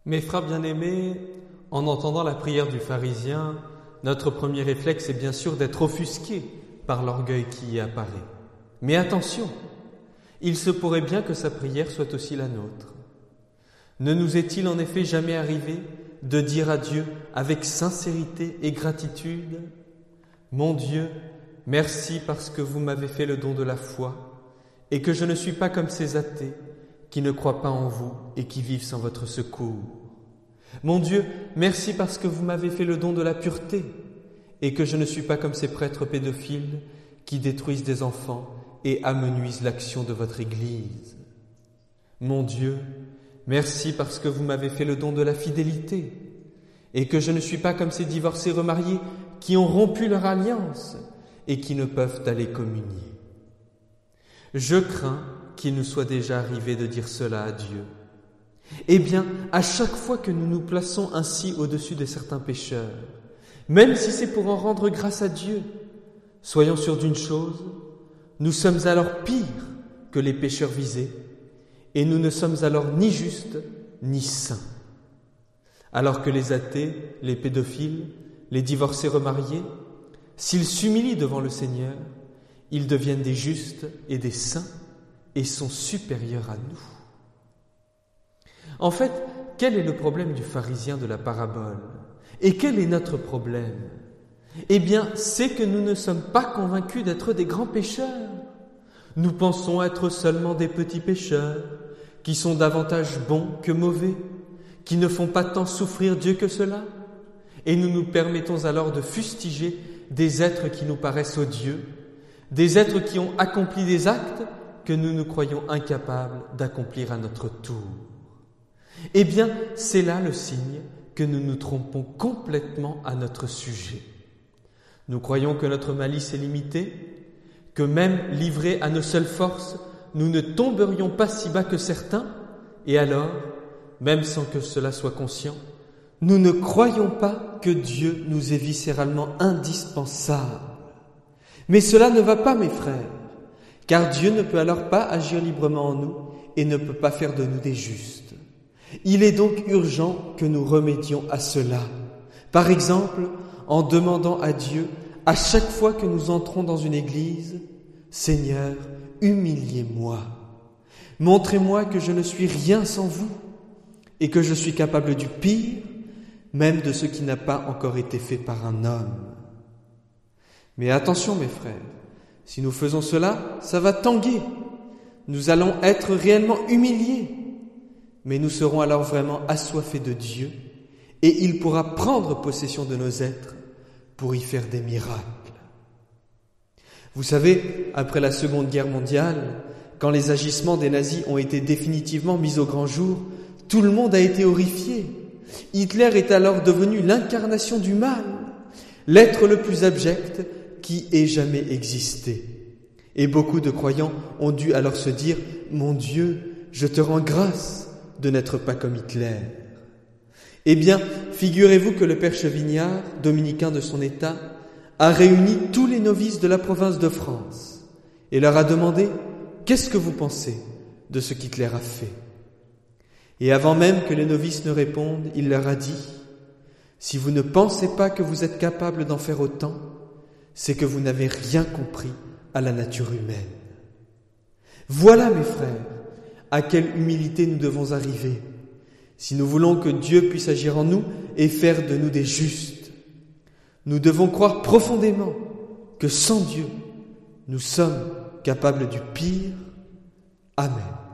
Mes frères bien-aimés, en entendant la prière du pharisien, notre premier réflexe est bien sûr d'être offusqué par l'orgueil qui y apparaît. Mais attention, il se pourrait bien que sa prière soit aussi la nôtre. Ne nous est-il en effet jamais arrivé de dire à Dieu avec sincérité et gratitude : « Mon Dieu, merci parce que vous m'avez fait le don de la foi et que je ne suis pas comme ces athées qui ne croient pas en vous et qui vivent sans votre secours. Mon Dieu, merci parce que vous m'avez fait le don de la pureté et que je ne suis pas comme ces prêtres pédophiles qui détruisent des enfants et amenuisent l'action de votre Église. Mon Dieu, merci parce que vous m'avez fait le don de la fidélité et que je ne suis pas comme ces divorcés remariés qui ont rompu leur alliance et qui ne peuvent aller communier. Je crains qu'il nous soit déjà arrivé de dire cela à Dieu. Eh bien, à chaque fois que nous nous plaçons ainsi au-dessus de certains pécheurs, même si c'est pour en rendre grâce à Dieu, soyons sûrs d'une chose, nous sommes alors pires que les pécheurs visés, et nous ne sommes alors ni justes ni saints. Alors que les athées, les pédophiles, les divorcés remariés, s'ils s'humilient devant le Seigneur, ils deviennent des justes et des saints et sont supérieurs à nous. En fait, quel est le problème du pharisien de la parabole ? Et quel est notre problème ? Eh bien, c'est que nous ne sommes pas convaincus d'être des grands pécheurs. Nous pensons être seulement des petits pécheurs, qui sont davantage bons que mauvais, qui ne font pas tant souffrir Dieu que cela. Et nous nous permettons alors de fustiger des êtres qui nous paraissent odieux, des êtres qui ont accompli des actes que nous nous croyons incapables d'accomplir à notre tour. Eh bien, c'est là le signe que nous nous trompons complètement à notre sujet. Nous croyons que notre malice est limitée, que même livrés à nos seules forces, nous ne tomberions pas si bas que certains, et alors, même sans que cela soit conscient, nous ne croyons pas que Dieu nous est viscéralement indispensable. Mais cela ne va pas, mes frères, car Dieu ne peut alors pas agir librement en nous et ne peut pas faire de nous des justes. Il est donc urgent que nous remédions à cela. Par exemple, en demandant à Dieu, à chaque fois que nous entrons dans une église, « Seigneur, humiliez-moi. Montrez-moi que je ne suis rien sans vous et que je suis capable du pire, même de ce qui n'a pas encore été fait par un homme. » Mais attention, mes frères, si nous faisons cela, ça va tanguer. Nous allons être réellement humiliés. Mais nous serons alors vraiment assoiffés de Dieu et il pourra prendre possession de nos êtres pour y faire des miracles. Vous savez, après la Seconde Guerre mondiale, quand les agissements des nazis ont été définitivement mis au grand jour, tout le monde a été horrifié. Hitler est alors devenu l'incarnation du mal, l'être le plus abject qui ait jamais existé. Et beaucoup de croyants ont dû alors se dire « Mon Dieu, je te rends grâce de n'être pas comme Hitler. » Eh bien, figurez-vous que le père Chevignard, dominicain de son état, a réuni tous les novices de la province de France et leur a demandé « Qu'est-ce que vous pensez de ce qu'Hitler a fait ?» Et avant même que les novices ne répondent, il leur a dit « Si vous ne pensez pas que vous êtes capable d'en faire autant, c'est que vous n'avez rien compris à la nature humaine. » Voilà, mes frères, à quelle humilité nous devons arriver, si nous voulons que Dieu puisse agir en nous et faire de nous des justes. Nous devons croire profondément que sans Dieu, nous sommes capables du pire. Amen.